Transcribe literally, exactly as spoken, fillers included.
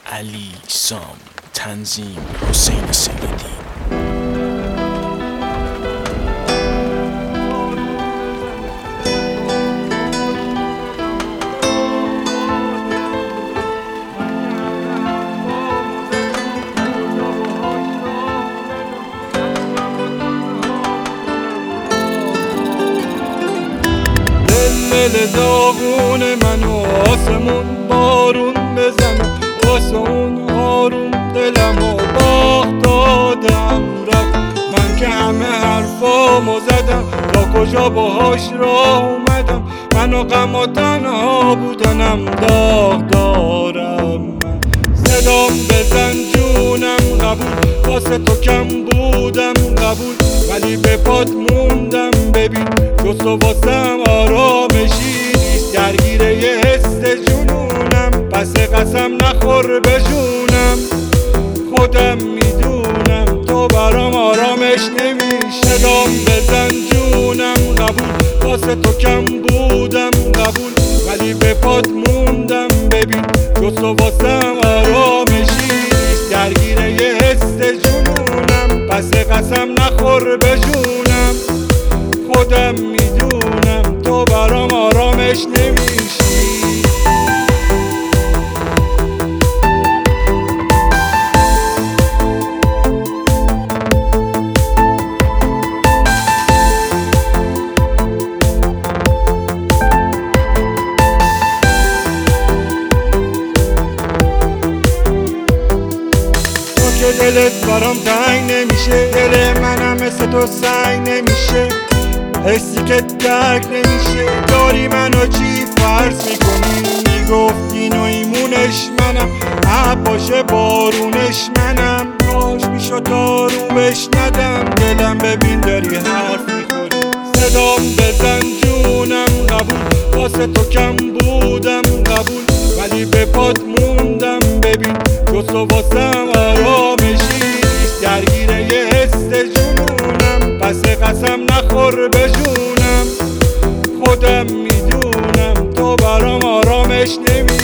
علی سام، تنظیم حسین سیدی. دل داغون منو آسمون بارون بزنه، واسه اون آروم دلمو باخت دادم رفت. من که همه حرفامو زدم، تا کجا باهاش راه اومدم. منو غم و تنها بودنم داغ دارم. من صدام بزن جونم قبول، واسه تو کم بودم قبول، ولی به پات موندم. ببین جز تو واسم آرامشی نیست، درگیره یه حس جنونم. پس قسم نخور به جونم، خودم میدونم تو برام آرامش نمیشه. دام بزن جونم قبول، واسه تو کم بودم قبول، ولی به پات موندم. ببین جز تو واسم آرامشی نیست، درگیره یه حس جنونم. پس قسم نخور به جونم، خودم میدونم تو برام آرامش نمیشی. تو که دلت برام تنگ نمیشه، دل منم مثل تو سنگ نمیشه. حسی که درک نمیشه، داری منو چی فرض میکنی؟ میگفتی نویمونش منم، اب باشه بارونش منم. کاش میشد دارو بش ندم، دلم ببین داری حرف میخوری. صدام بزن جونم قبول، واسه تو کم بودم قبول، ولی به پات موندم. ببین جز تو واسم آرامشی نیست، درگیره یه حس جنونم. پس قسم نخور به جونم، خودم میدونم تو برام آرامش نمی